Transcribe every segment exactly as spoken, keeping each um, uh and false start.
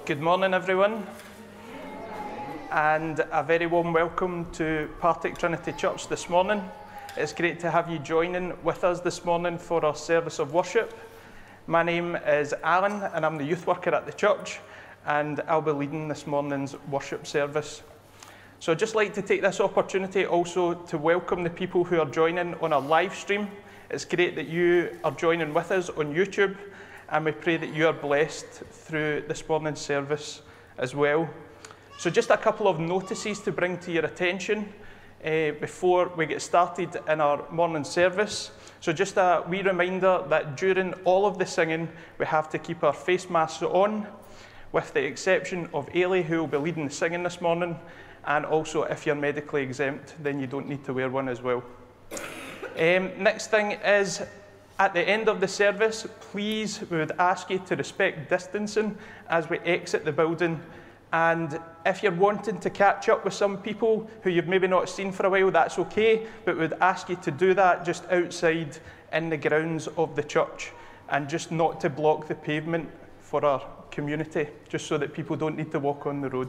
Good morning, everyone, and a very warm welcome to Partick Trinity Church this morning. It's great to have you joining with us this morning for our service of worship. My name is Alan, and I'm the youth worker at the church, and I'll be leading this morning's worship service. So I'd just like to take this opportunity also to welcome the people who are joining on our live stream. It's great that you are joining with us on YouTube, and we pray that you are blessed through this morning's service as well. So just a couple of notices to bring to your attention uh, before we get started in our morning service. So just a wee reminder that during all of the singing, we have to keep our face masks on, with the exception of Ailey, who will be leading the singing this morning, and also if you're medically exempt, then you don't need to wear one as well. Um, next thing is, at the end of the service, please, we would ask you to respect distancing as we exit the building. And if you're wanting to catch up with some people who you've maybe not seen for a while, that's okay, but we'd ask you to do that just outside in the grounds of the church, and just not to block the pavement for our community, just so that people don't need to walk on the road.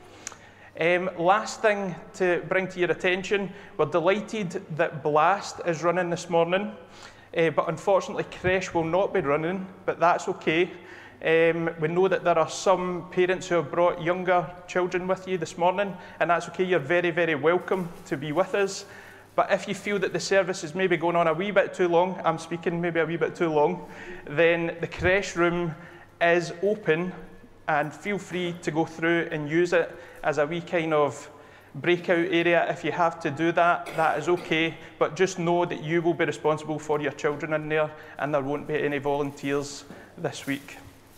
Um, last thing to bring to your attention, we're delighted that Blast is running this morning. Uh, but unfortunately, Creche will not be running, but that's okay. Um, we know that there are some parents who have brought younger children with you this morning, and that's okay. You're very, very welcome to be with us. But if you feel that the service is maybe going on a wee bit too long, I'm speaking maybe a wee bit too long, then the creche room is open, and feel free to go through and use it as a wee kind of breakout area. If you have to do that, that is okay, but just know that you will be responsible for your children in there, and there won't be any volunteers this week.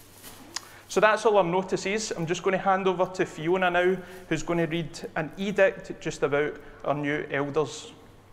So that's all our notices. I'm just going to hand over to Fiona now, who's going to read an edict just about our new elders.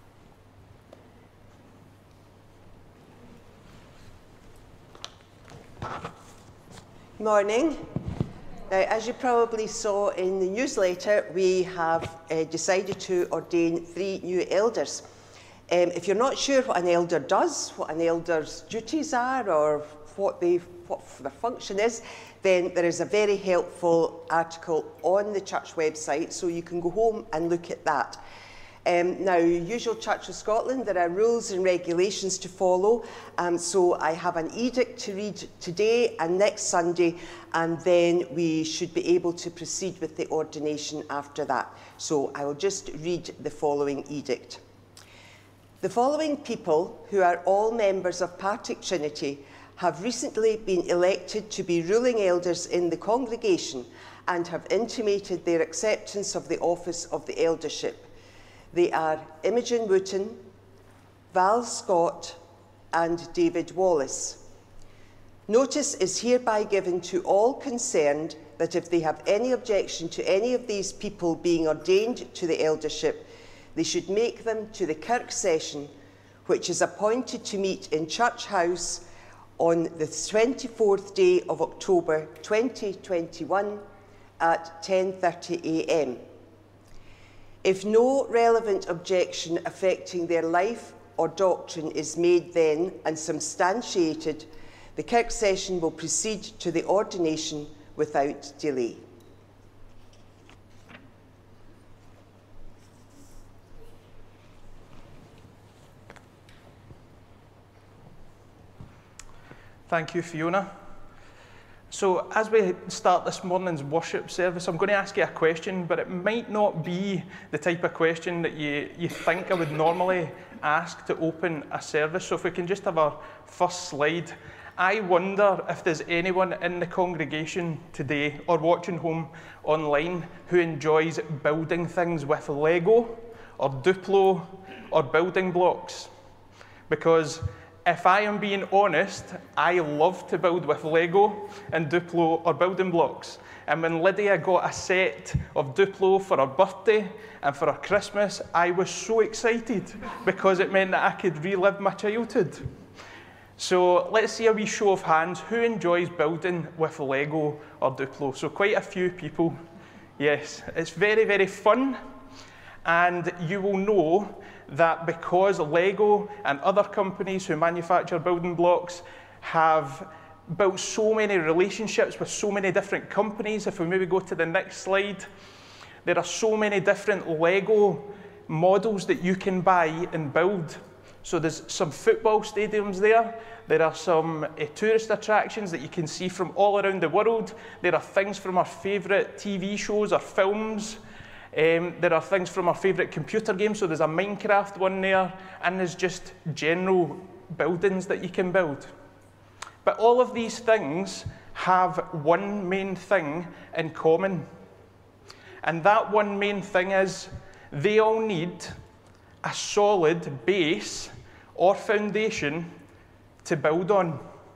Morning. Now, as you probably saw in the newsletter, we have uh, decided to ordain three new elders. Um, if you're not sure what an elder does, what an elder's duties are, or what, they, what their function is, then there is a very helpful article on the church website, so you can go home and look at that. Um, now, usual Church of Scotland, there are rules and regulations to follow, um, so I have an edict to read today and next Sunday, and then we should be able to proceed with the ordination after that. So I will just read the following edict. The following people, who are all members of Partick Trinity, have recently been elected to be ruling elders in the congregation and have intimated their acceptance of the office of the eldership. They are Imogen Wooten, Val Scott, and David Wallace. Notice is hereby given to all concerned that if they have any objection to any of these people being ordained to the eldership, they should make them to the Kirk Session, which is appointed to meet in Church House on the twenty-fourth day of October twenty twenty-one at ten thirty a m If no relevant objection affecting their life or doctrine is made then and substantiated, the Kirk Session will proceed to the ordination without delay. Thank you, Fiona. So as we start this morning's worship service, I'm going to ask you a question, but it might not be the type of question that you, you think I would normally ask to open a service. So if we can just have our first slide. I wonder if there's anyone in the congregation today or watching home online who enjoys building things with Lego or Duplo or building blocks. Because if I am being honest, I love to build with Lego and Duplo or building blocks. And when Lydia got a set of Duplo for her birthday and for her Christmas, I was so excited because it meant that I could relive my childhood. So let's see a wee show of hands. Who enjoys building with Lego or Duplo? So quite a few people. Yes, it's very, very fun. And you will know that because Lego and other companies who manufacture building blocks have built so many relationships with so many different companies. If we maybe go to the next slide, there are so many different Lego models that you can buy and build. So there's some football stadiums there. There are some uh, tourist attractions that you can see from all around the world. There are things from our favourite T V shows or films. Um, there are things from our favourite computer games. So there's a Minecraft one there, and there's just general buildings that you can build. But all of these things have one main thing in common. And that one main thing is they all need a solid base or foundation to build on.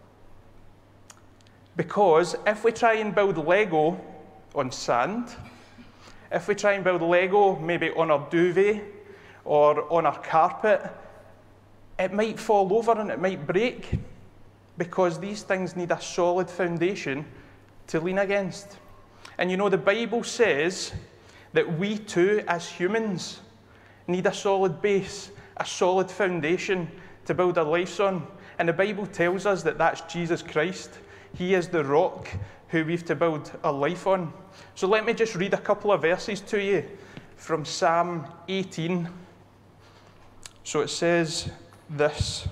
Because if we try and build Lego on sand, if we try and build Lego maybe on our duvet or on our carpet, it might fall over and it might break, because these things need a solid foundation to lean against. And you know, the Bible says that we too, as humans, need a solid base, a solid foundation to build our lives on. And the Bible tells us that that's Jesus Christ. He is the rock who we've to build our life on. So let me just read a couple of verses to you from Psalm eighteen. So it says this: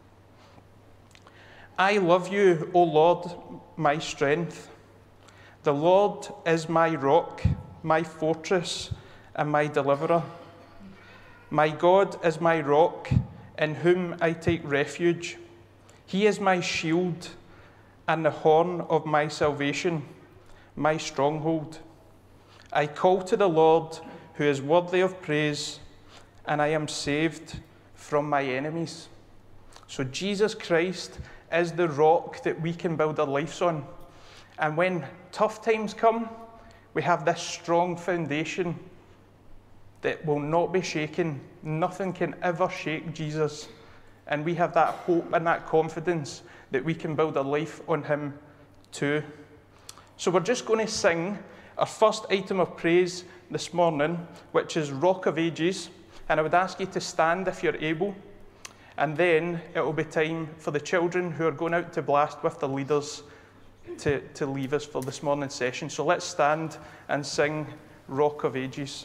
I love you, O Lord, my strength. The Lord is my rock, my fortress, and my deliverer. My God is my rock, in whom I take refuge. He is my shield and the horn of my salvation, my stronghold. I call to the Lord, who is worthy of praise, and I am saved from my enemies. So Jesus Christ is the rock that we can build our lives on. And when tough times come, we have this strong foundation that will not be shaken. Nothing can ever shake Jesus. And we have that hope and that confidence that we can build a life on him too. So we're just going to sing our first item of praise this morning, which is Rock of Ages. And I would ask you to stand if you're able. And then it will be time for the children who are going out to blast with the leaders to, to leave us for this morning's session. So let's stand and sing Rock of Ages.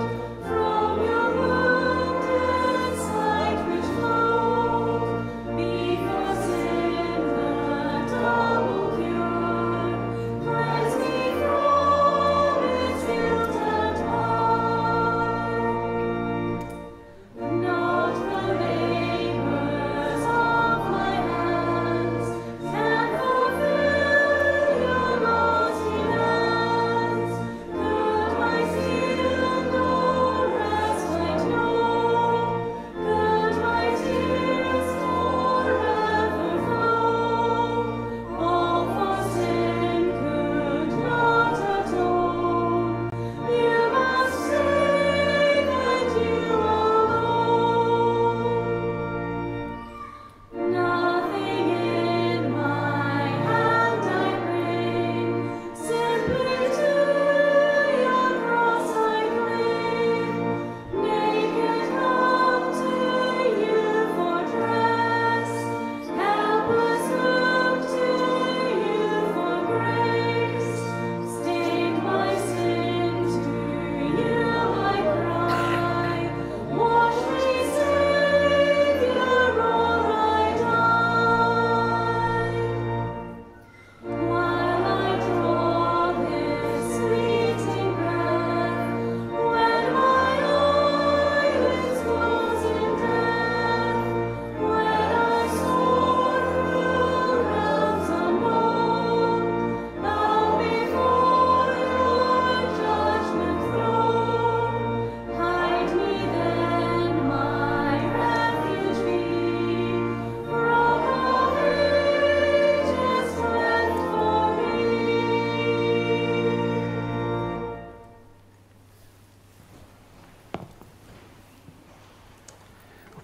Be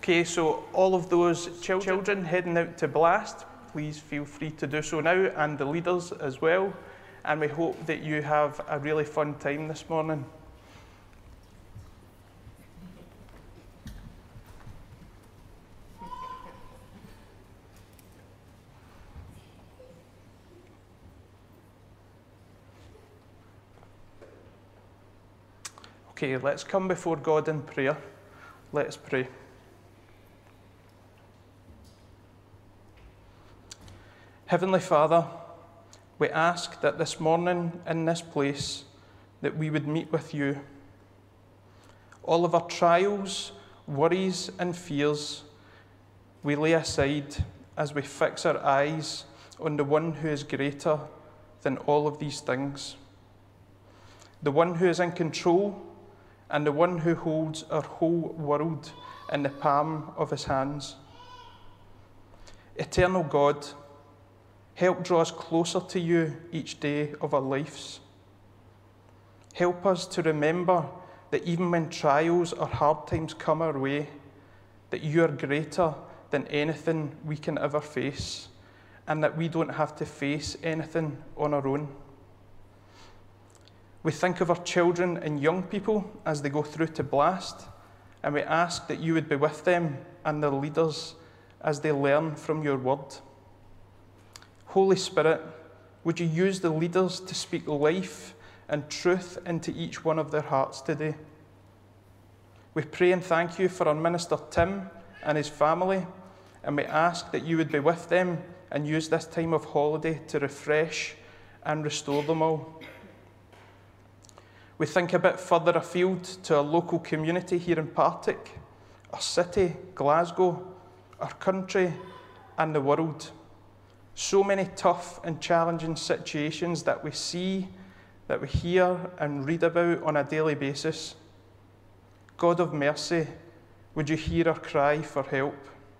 Okay, so all of those chil children heading out to Blast, please feel free to do so now, and the leaders as well. And we hope that you have a really fun time this morning. Okay, let's come before God in prayer. Let us pray. Heavenly Father, we ask that this morning in this place that we would meet with you. All of our trials, worries and fears we lay aside as we fix our eyes on the one who is greater than all of these things. The one who is in control and the one who holds our whole world in the palm of his hands. Eternal God, help draw us closer to you each day of our lives. Help us to remember that even when trials or hard times come our way, that you are greater than anything we can ever face, and that we don't have to face anything on our own. We think of our children and young people as they go through to Blast, and we ask that you would be with them and their leaders as they learn from your word. Holy Spirit, would you use the leaders to speak life and truth into each one of their hearts today? We pray and thank you for our minister Tim and his family, and we ask that you would be with them and use this time of holiday to refresh and restore them all. We think a bit further afield to our local community here in Partick, our city, Glasgow, our country, and the world. So many tough and challenging situations that we see, that we hear and read about on a daily basis. God of mercy, would you hear our cry for help?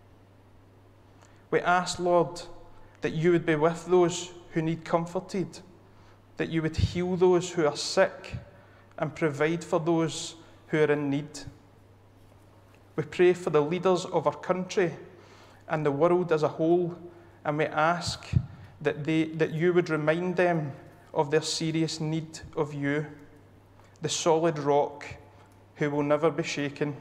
We ask, Lord, that you would be with those who need comforted, that you would heal those who are sick and provide for those who are in need. We pray for the leaders of our country and the world as a whole, and we ask that, they, that you would remind them of their serious need of you, the solid rock who will never be shaken.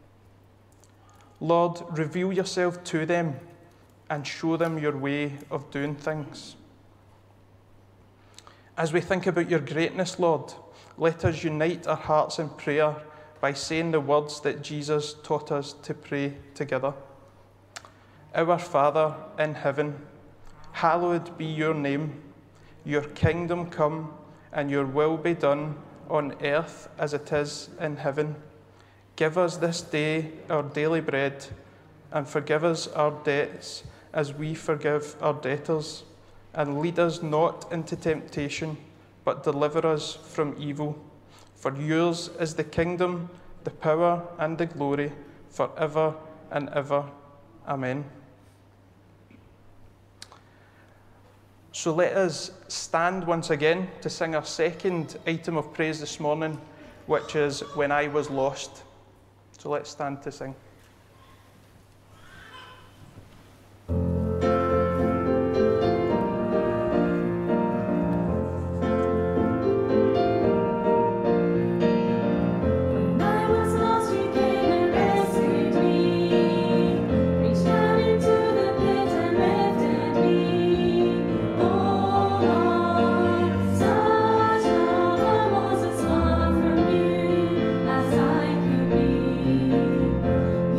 Lord, reveal yourself to them and show them your way of doing things. As we think about your greatness, Lord, let us unite our hearts in prayer by saying the words that Jesus taught us to pray together. Our Father in heaven, hallowed be your name. Your kingdom come, and your will be done on earth as it is in heaven. Give us this day our daily bread, and forgive us our debts as we forgive our debtors. And lead us not into temptation, but deliver us from evil. For yours is the kingdom, the power, and the glory, forever and ever. Amen. So let us stand once again to sing our second item of praise this morning, which is When I Was Lost. So let's stand to sing. As I could be.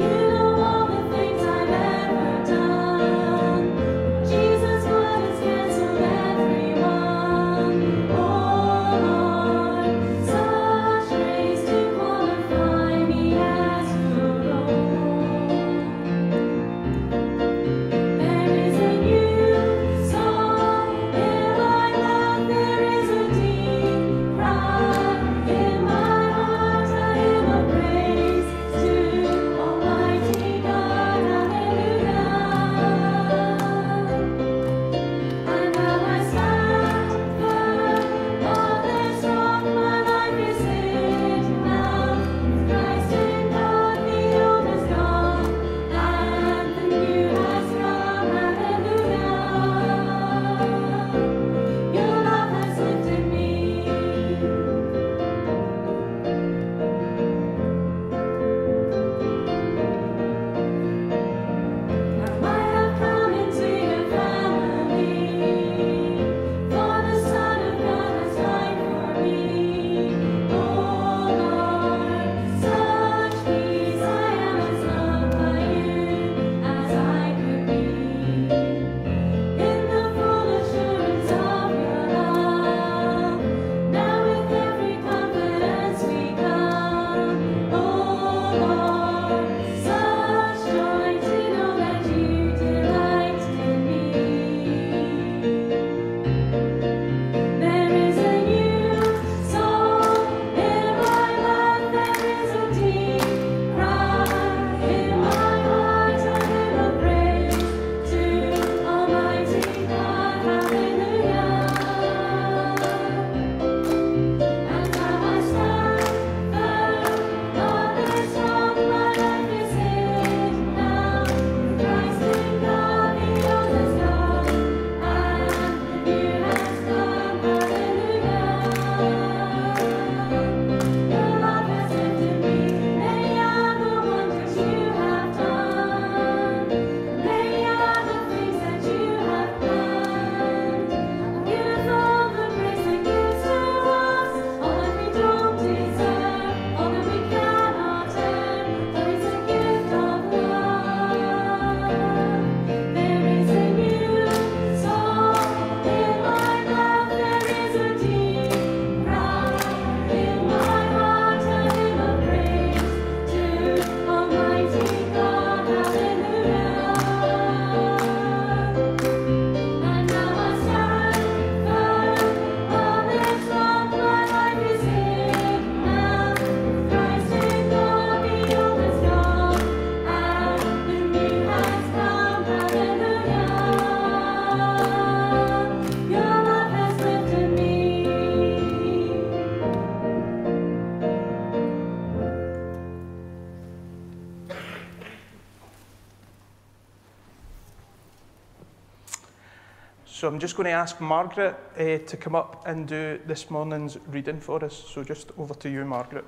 So I'm just going to ask Margaret uh, to come up and do this morning's reading for us. So just over to you, Margaret.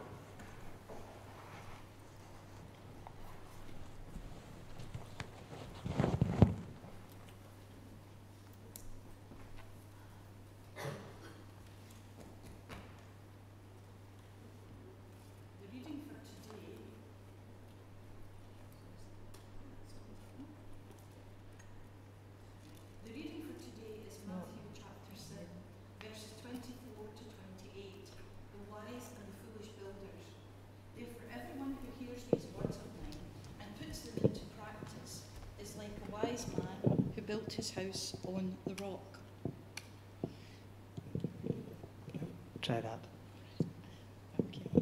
His house on the rock. Try that. Okay.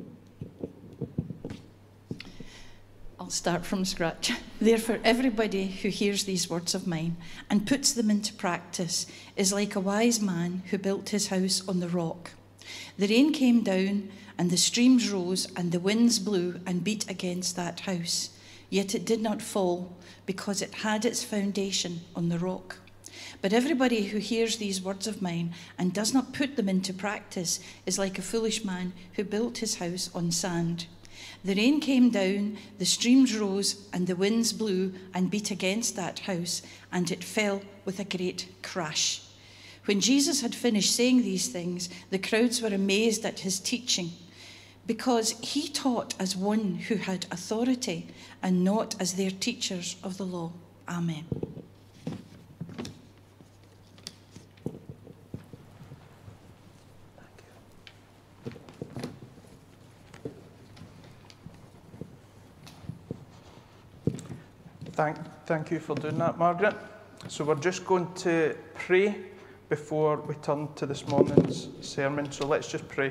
I'll start from scratch. Therefore, everybody who hears these words of mine and puts them into practice is like a wise man who built his house on the rock. The rain came down, and the streams rose, and the winds blew and beat against that house. Yet it did not fall, because it had its foundation on the rock. But everybody who hears these words of mine and does not put them into practice is like a foolish man who built his house on sand. The rain came down, the streams rose, and the winds blew and beat against that house, and it fell with a great crash. When Jesus had finished saying these things, the crowds were amazed at his teaching, because he taught as one who had authority and not as their teachers of the law. Amen. Thank, thank you for doing that, Margaret. So we're just going to pray before we turn to this morning's sermon. So let's just pray.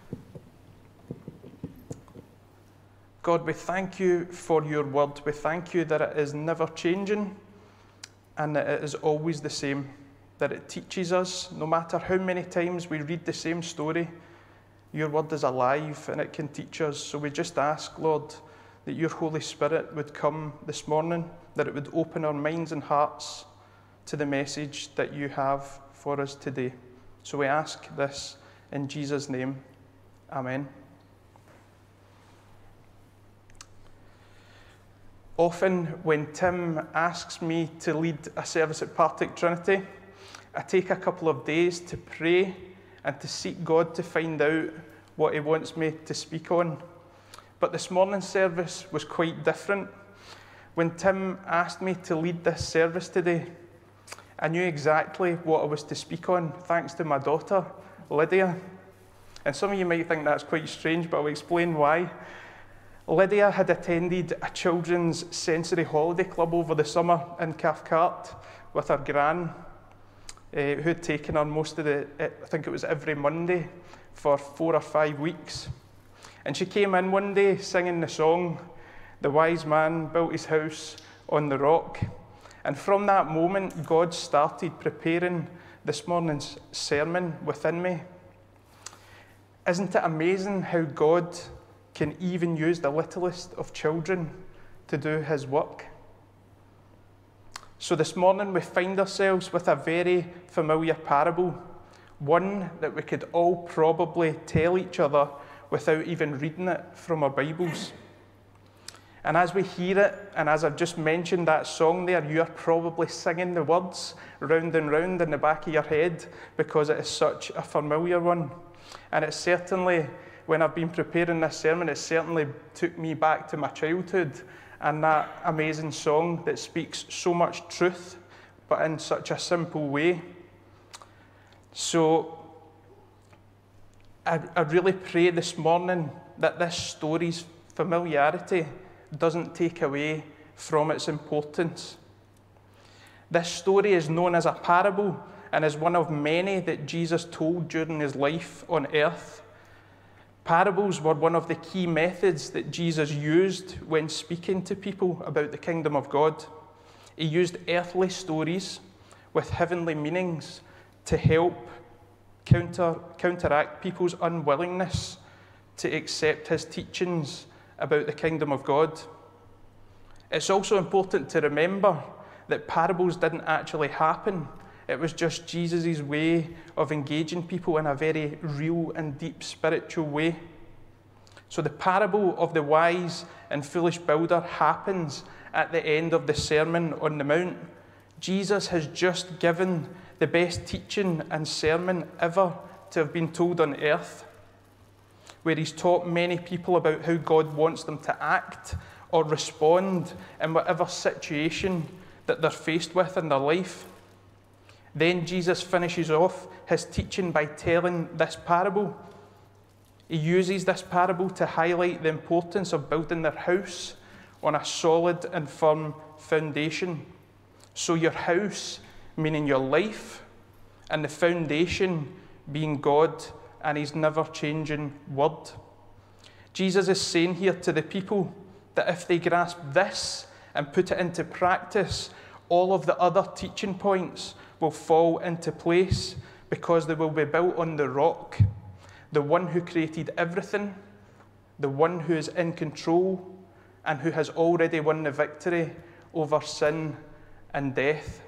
God, we thank you for your word. We thank you that it is never changing and that it is always the same, that it teaches us, no matter how many times we read the same story, your word is alive and it can teach us. So we just ask, Lord, that your Holy Spirit would come this morning, that it would open our minds and hearts to the message that you have for us today. So we ask this in Jesus' name. Amen. Often when Tim asks me to lead a service at Partick Trinity, I take a couple of days to pray and to seek God to find out what he wants me to speak on. But this morning's service was quite different. When Tim asked me to lead this service today, I knew exactly what I was to speak on, thanks to my daughter, Lydia. And some of you might think that's quite strange, but I'll explain why. Lydia had attended a children's sensory holiday club over the summer in Cathcart with her gran, uh, who had taken her most of the, I think it was every Monday, for four or five weeks. And she came in one day singing the song, "The Wise Man Built His House on the Rock." And from that moment, God started preparing this morning's sermon within me. Isn't it amazing how God can even use the littlest of children to do his work? So this morning we find ourselves with a very familiar parable, one that we could all probably tell each other without even reading it from our Bibles. And as we hear it, and as I've just mentioned that song there, you are probably singing the words round and round in the back of your head because it is such a familiar one. And it certainly, when I've been preparing this sermon, it certainly took me back to my childhood and that amazing song that speaks so much truth, but in such a simple way. So I, I really pray this morning that this story's familiarity doesn't take away from its importance. This story is known as a parable and is one of many that Jesus told during his life on earth. Parables were one of the key methods that Jesus used when speaking to people about the kingdom of God. He used earthly stories with heavenly meanings to help counter, counteract people's unwillingness to accept his teachings about the kingdom of God. It's also important to remember that parables didn't actually happen It was just Jesus' way of engaging people in a very real and deep spiritual way. So the parable of the wise and foolish builder happens at the end of the Sermon on the Mount. Jesus has just given the best teaching and sermon ever to have been told on earth, where he's taught many people about how God wants them to act or respond in whatever situation that they're faced with in their life. Then Jesus finishes off his teaching by telling this parable. He uses this parable to highlight the importance of building their house on a solid and firm foundation. So your house, meaning your life, and the foundation being God and his never-changing word. Jesus is saying here to the people that if they grasp this and put it into practice, all of the other teaching points will fall into place because they will be built on the rock, the one who created everything, the one who is in control and who has already won the victory over sin and death.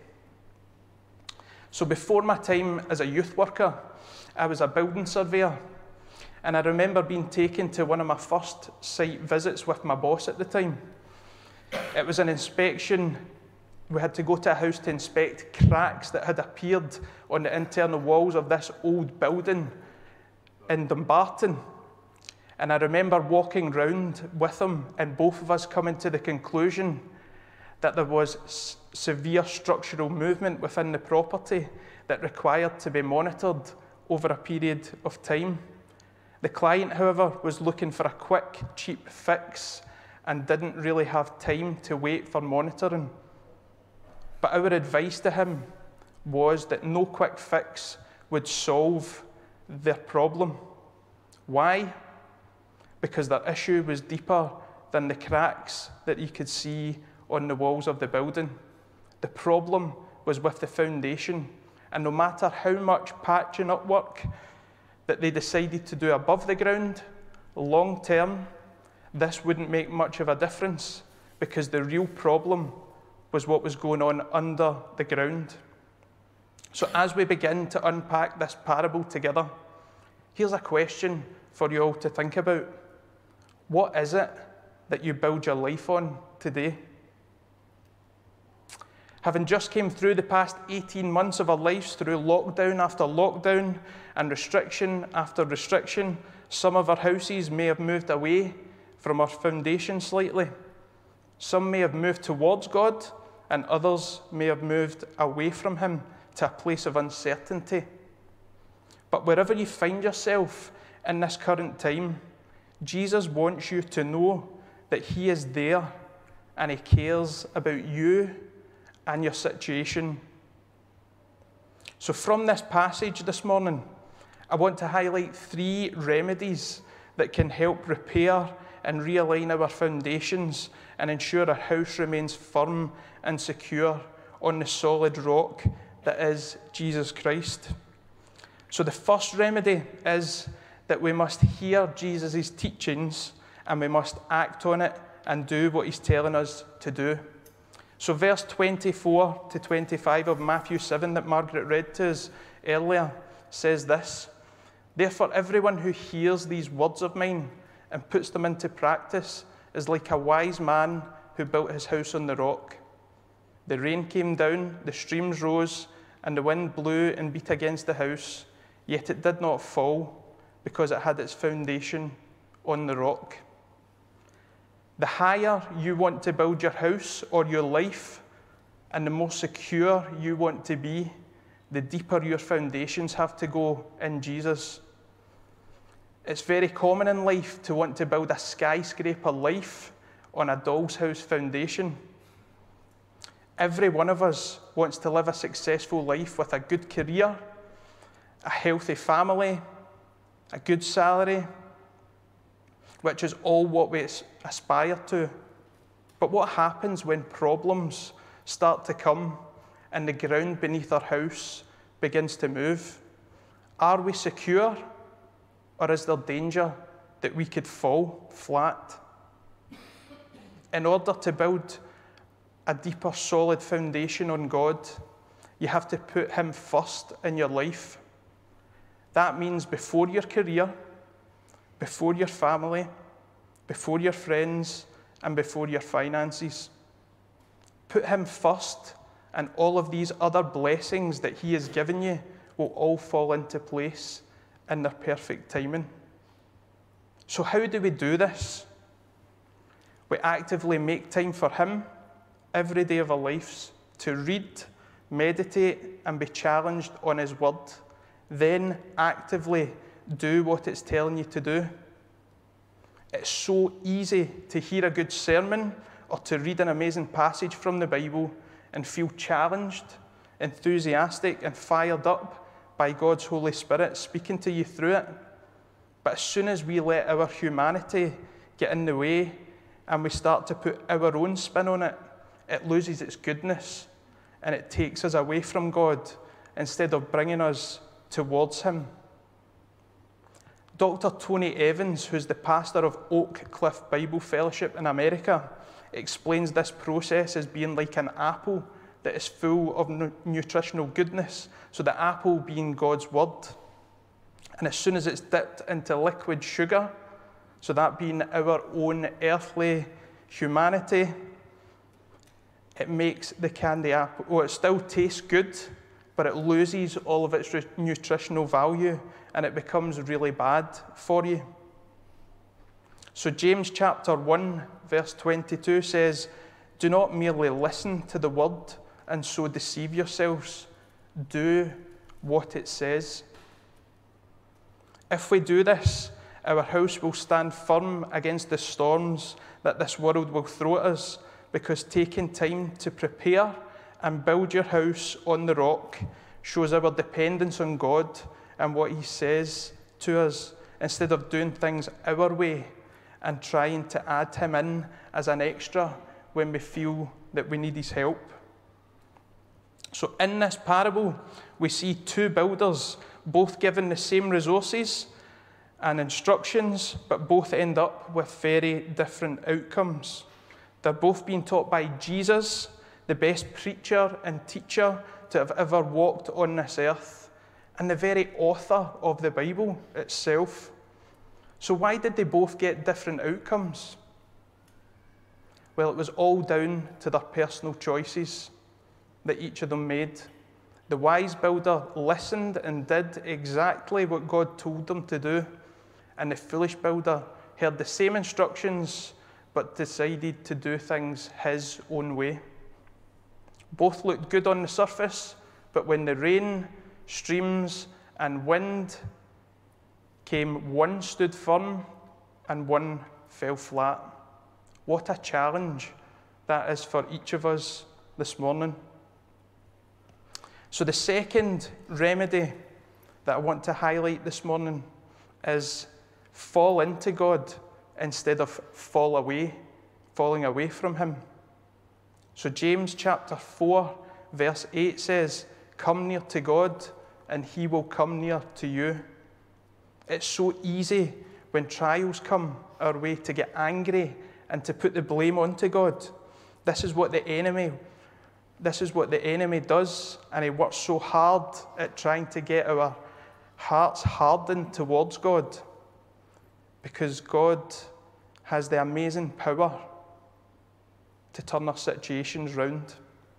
So before my time as a youth worker, I was a building surveyor, and I remember being taken to one of my first site visits with my boss at the time. It was an inspection. We had to go to a house to inspect cracks that had appeared on the internal walls of this old building in Dumbarton. And I remember walking round with him and both of us coming to the conclusion that there was s- severe structural movement within the property that required to be monitored over a period of time. The client, however, was looking for a quick, cheap fix and didn't really have time to wait for monitoring. But our advice to him was that no quick fix would solve their problem. Why? Because their issue was deeper than the cracks that you could see on the walls of the building. The problem was with the foundation, and no matter how much patching up work that they decided to do above the ground, long term, this wouldn't make much of a difference because the real problem was what was going on under the ground. So as we begin to unpack this parable together, here's a question for you all to think about. What is it that you build your life on today? Having just came through the past eighteen months of our lives through lockdown after lockdown and restriction after restriction, some of our houses may have moved away from our foundation slightly. Some may have moved towards God, and others may have moved away from him to a place of uncertainty. But wherever you find yourself in this current time, Jesus wants you to know that he is there and he cares about you and your situation. So from this passage this morning, I want to highlight three remedies that can help repair and realign our foundations and ensure our house remains firm and secure on the solid rock that is Jesus Christ. So the first remedy is that we must hear Jesus' teachings and we must act on it and do what he's telling us to do. So verse twenty-four to twenty-five of Matthew seven that Margaret read to us earlier says this: "Therefore everyone who hears these words of mine and puts them into practice is like a wise man who built his house on the rock. The rain came down, the streams rose, and the wind blew and beat against the house, yet it did not fall, because it had its foundation on the rock." The higher you want to build your house or your life, and the more secure you want to be, the deeper your foundations have to go in Jesus. It's very common in life to want to build a skyscraper life on a doll's house foundation. Every one of us wants to live a successful life with a good career, a healthy family, a good salary, which is all what we aspire to. But what happens when problems start to come and the ground beneath our house begins to move? Are we secure, or is there danger that we could fall flat? In order to build a deeper, solid foundation on God, you have to put him first in your life. That means before your career, before your family, before your friends, and before your finances. Put him first, and all of these other blessings that he has given you will all fall into place in their perfect timing. So how do we do this? We actively make time for him every day of our lives to read, meditate, and be challenged on his word. Then actively do what it's telling you to do. It's so easy to hear a good sermon or to read an amazing passage from the Bible and feel challenged, enthusiastic, and fired up by God's Holy Spirit speaking to you through it. But as soon as we let our humanity get in the way and we start to put our own spin on it, it loses its goodness and it takes us away from God instead of bringing us towards him. Doctor Tony Evans, who's the pastor of Oak Cliff Bible Fellowship in America, explains this process as being like an apple that is full of nu- nutritional goodness. So the apple being God's word. And as soon as it's dipped into liquid sugar, so that being our own earthly humanity, it makes the candy apple, well, it still tastes good, but it loses all of its nutritional value and it becomes really bad for you. So James chapter one, verse twenty-two says, "Do not merely listen to the word and so deceive yourselves. Do what it says." If we do this, our house will stand firm against the storms that this world will throw at us, because taking time to prepare and build your house on the rock shows our dependence on God and what he says to us, instead of doing things our way and trying to add him in as an extra when we feel that we need his help. So in this parable, we see two builders, both given the same resources and instructions, but both end up with very different outcomes. They're both being taught by Jesus, the best preacher and teacher to have ever walked on this earth, and the very author of the Bible itself. So why did they both get different outcomes? Well, it was all down to their personal choices that each of them made. The wise builder listened and did exactly what God told them to do, and the foolish builder heard the same instructions but decided to do things his own way. Both looked good on the surface, but when the rain, streams, and wind came, one stood firm and one fell flat. What a challenge that is for each of us this morning. So the second remedy that I want to highlight this morning is fall into God instead of fall away, falling away from him. So James chapter four, verse eight says, "Come near to God, and he will come near to you." It's so easy when trials come our way to get angry and to put the blame onto God. This is what the enemy, this is what the enemy does, and he works so hard at trying to get our hearts hardened towards God, because God has the amazing power to turn our situations round.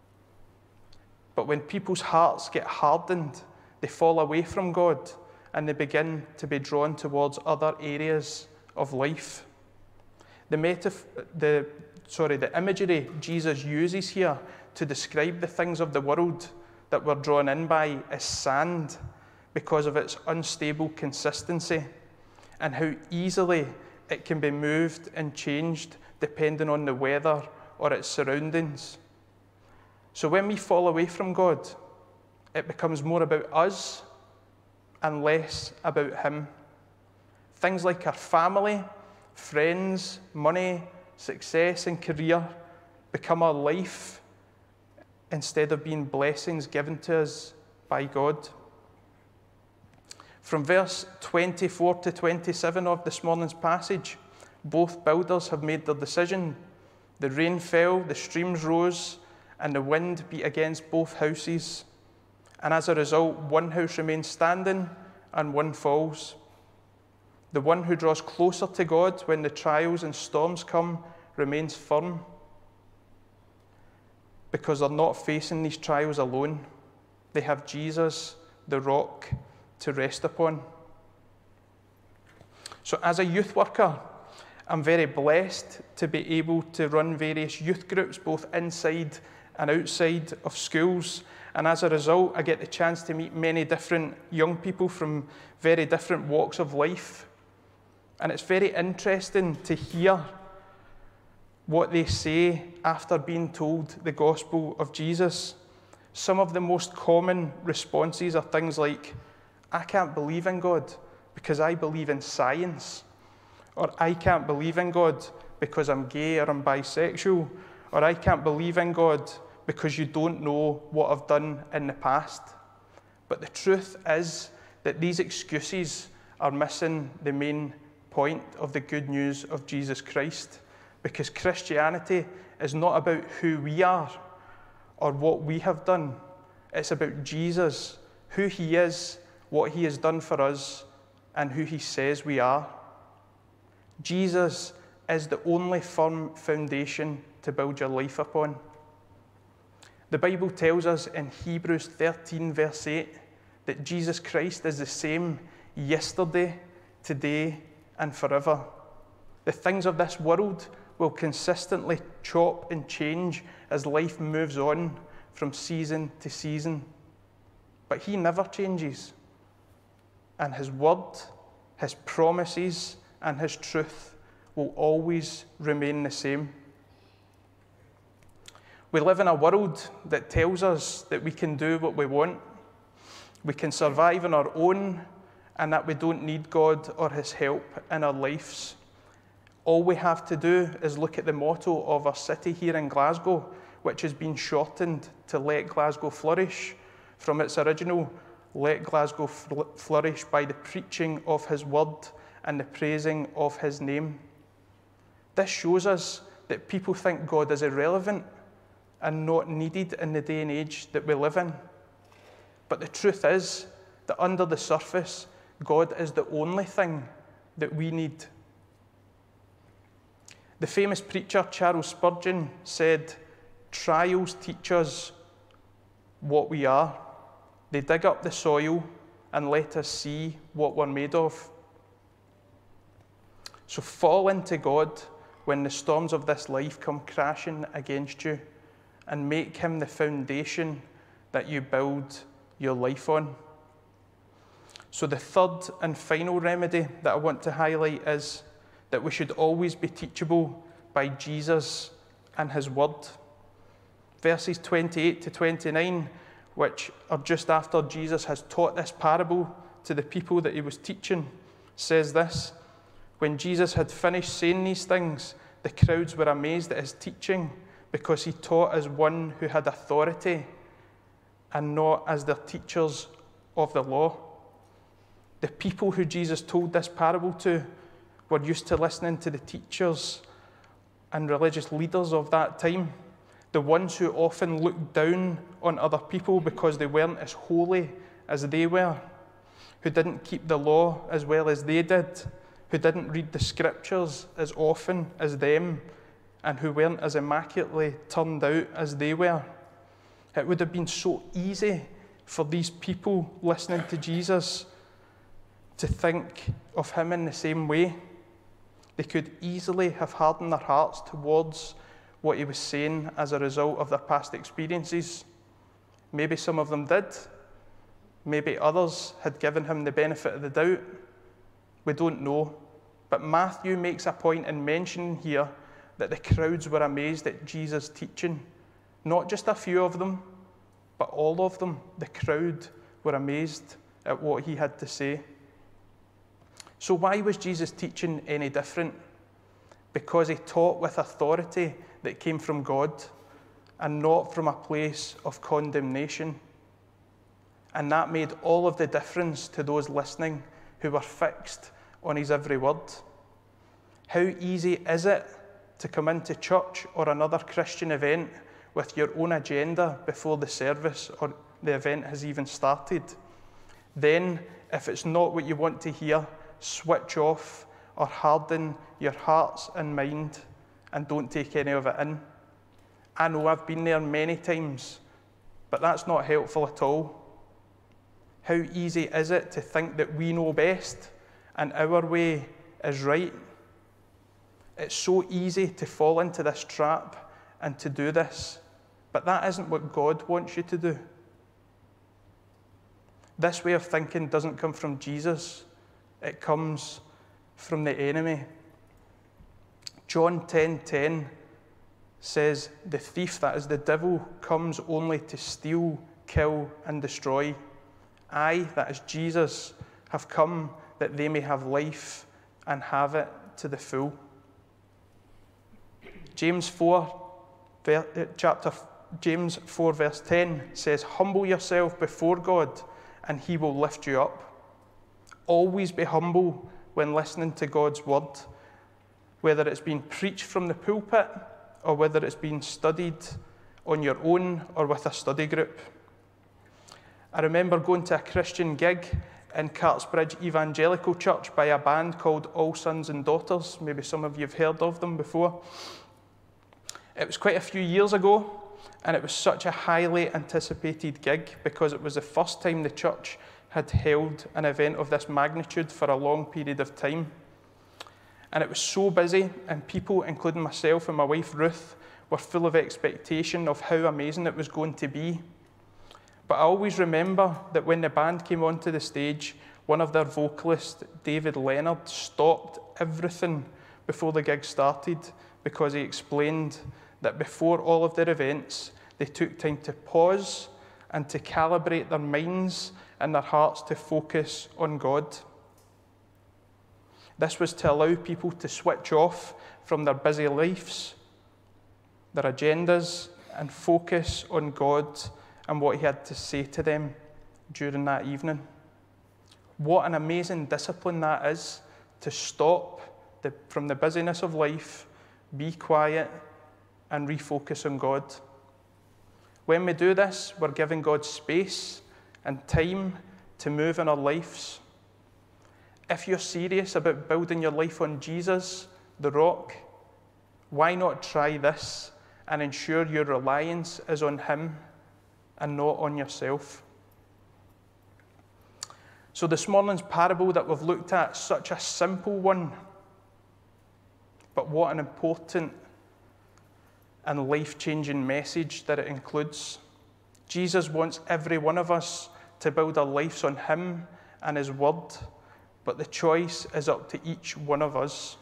But when people's hearts get hardened, they fall away from God and they begin to be drawn towards other areas of life. The metaf- the sorry, the imagery Jesus uses here to describe the things of the world that we're drawn in by is sand, because of its unstable consistency and how easily it can be moved and changed depending on the weather or its surroundings. So when we fall away from God, it becomes more about us and less about him. Things like our family, friends, money, success, and career become our life instead of being blessings given to us by God. From verse twenty-four to twenty-seven of this morning's passage, both builders have made their decision. The rain fell, the streams rose, and the wind beat against both houses. And as a result, one house remains standing and one falls. The one who draws closer to God when the trials and storms come remains firm, because they're not facing these trials alone. They have Jesus, the rock, to rest upon. So as a youth worker, I'm very blessed to be able to run various youth groups, both inside and outside of schools. And as a result, I get the chance to meet many different young people from very different walks of life. And it's very interesting to hear what they say after being told the gospel of Jesus. Some of the most common responses are things like, I can't believe in God because I believe in science. Or I can't believe in God because I'm gay or I'm bisexual. Or I can't believe in God because you don't know what I've done in the past. But the truth is that these excuses are missing the main point of the good news of Jesus Christ. Because Christianity is not about who we are or what we have done. It's about Jesus, who he is, what he has done for us, and who he says we are. Jesus is the only firm foundation to build your life upon. The Bible tells us in Hebrews thirteen, verse eight, that Jesus Christ is the same yesterday, today, and forever. The things of this world will consistently chop and change as life moves on from season to season. But he never changes. And his word, his promises, and his truth will always remain the same. We live in a world that tells us that we can do what we want, we can survive on our own, and that we don't need God or his help in our lives. All we have to do is look at the motto of our city here in Glasgow, which has been shortened to Let Glasgow Flourish, from its original Let Glasgow Flourish by the preaching of his word and the praising of his name. This shows us that people think God is irrelevant and not needed in the day and age that we live in. But the truth is that under the surface, God is the only thing that we need. The famous preacher Charles Spurgeon said, "Trials teach us what we are. They dig up the soil and let us see what we're made of." So fall into God when the storms of this life come crashing against you, and make him the foundation that you build your life on. So the third and final remedy that I want to highlight is that we should always be teachable by Jesus and his word. Verses twenty-eight to twenty-nine, which are just after Jesus has taught this parable to the people that he was teaching, says this: "When Jesus had finished saying these things, the crowds were amazed at his teaching, because he taught as one who had authority and not as their teachers of the law." The people who Jesus told this parable to were used to listening to the teachers and religious leaders of that time, the ones who often looked down on other people because they weren't as holy as they were, who didn't keep the law as well as they did, who didn't read the scriptures as often as them, and who weren't as immaculately turned out as they were. It would have been so easy for these people listening to Jesus to think of him in the same way. They could easily have hardened their hearts towards what he was saying as a result of their past experiences. Maybe some of them did. Maybe others had given him the benefit of the doubt. We don't know. But Matthew makes a point in mentioning here that the crowds were amazed at Jesus' teaching. Not just a few of them, but all of them. The crowd were amazed at what he had to say. So why was Jesus' teaching any different? Because he taught with authority that came from God and not from a place of condemnation. And that made all of the difference to those listening who were fixed on his every word. How easy is it to come into church or another Christian event with your own agenda before the service or the event has even started. Then, if it's not what you want to hear, switch off or harden your hearts and mind and don't take any of it in. I know I've been there many times, but that's not helpful at all. How easy is it to think that we know best and our way is right? It's so easy to fall into this trap and to do this, but that isn't what God wants you to do. This way of thinking doesn't come from Jesus. It comes from the enemy. John ten ten says, "The thief, that is the devil, comes only to steal, kill, and destroy. I, that is Jesus, have come that they may have life and have it to the full." James four, chapter James four, verse ten says, "Humble yourself before God, and he will lift you up." Always be humble when listening to God's word, whether it's been preached from the pulpit or whether it's been studied on your own or with a study group. I remember going to a Christian gig in Cartsbridge Evangelical Church by a band called All Sons and Daughters. Maybe some of you have heard of them before. It was quite a few years ago, and it was such a highly anticipated gig because it was the first time the church had held an event of this magnitude for a long period of time. And it was so busy, and people, including myself and my wife Ruth, were full of expectation of how amazing it was going to be. But I always remember that when the band came onto the stage, one of their vocalists, David Leonard, stopped everything before the gig started because he explained that before all of their events, they took time to pause and to calibrate their minds and their hearts to focus on God. This was to allow people to switch off from their busy lives, their agendas, and focus on God and what he had to say to them during that evening. What an amazing discipline that is, to stop the, from the busyness of life, be quiet, and refocus on God. When we do this, we're giving God space and time to move in our lives. If you're serious about building your life on Jesus, the rock, why not try this and ensure your reliance is on him and not on yourself? So this morning's parable that we've looked at, such a simple one, but what an important and life-changing message that it includes. Jesus wants every one of us to build our lives on him and his word, but the choice is up to each one of us.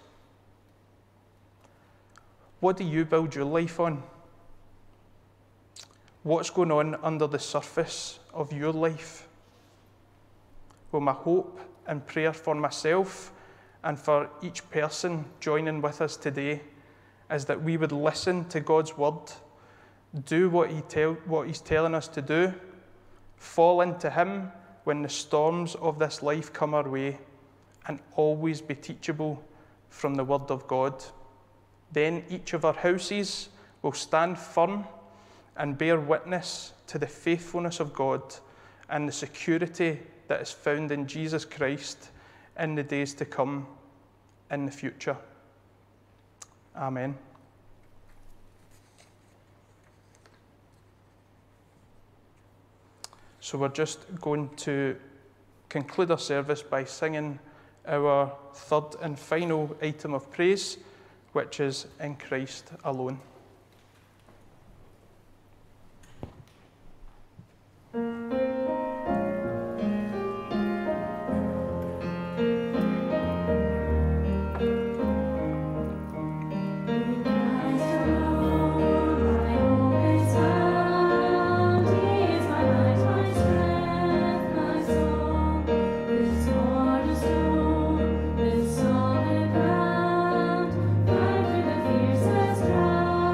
What do you build your life on? What's going on under the surface of your life? Well, my hope and prayer for myself and for each person joining with us today is that we would listen to God's word, do what, he tell, what he's telling us to do, fall into him when the storms of this life come our way, and always be teachable from the word of God. Then each of our houses will stand firm and bear witness to the faithfulness of God and the security that is found in Jesus Christ in the days to come in the future. Amen. So we're just going to conclude our service by singing our third and final item of praise, which is In Christ Alone. Fiercest drought.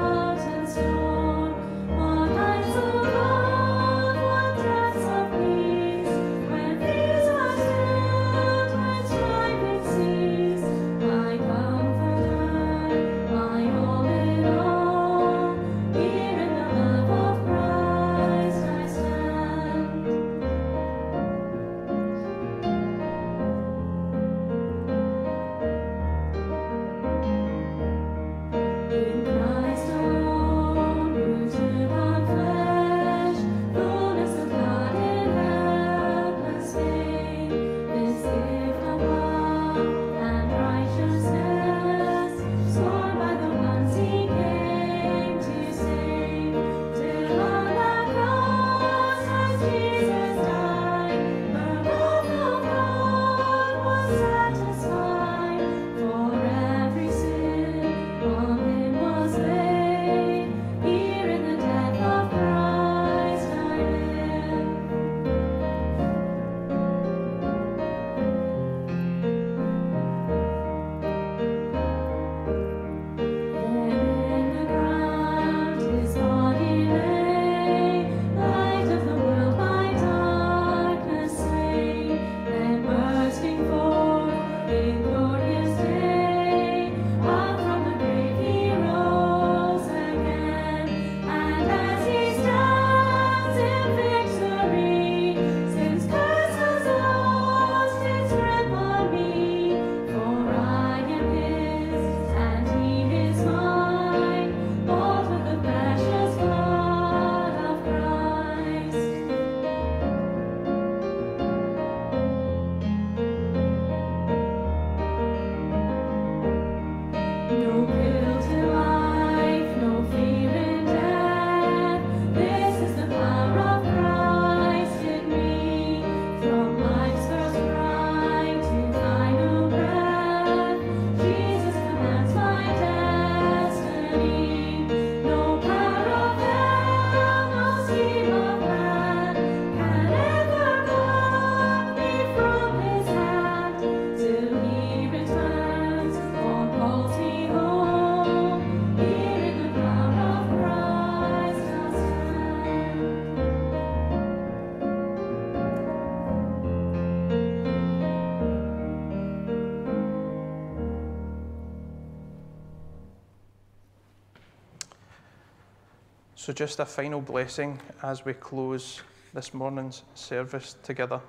So just a final blessing as we close this morning's service together.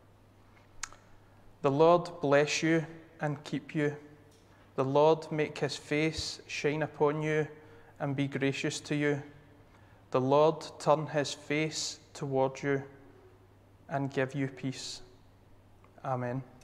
The Lord bless you and keep you. The Lord make his face shine upon you and be gracious to you. The Lord turn his face toward you and give you peace. Amen.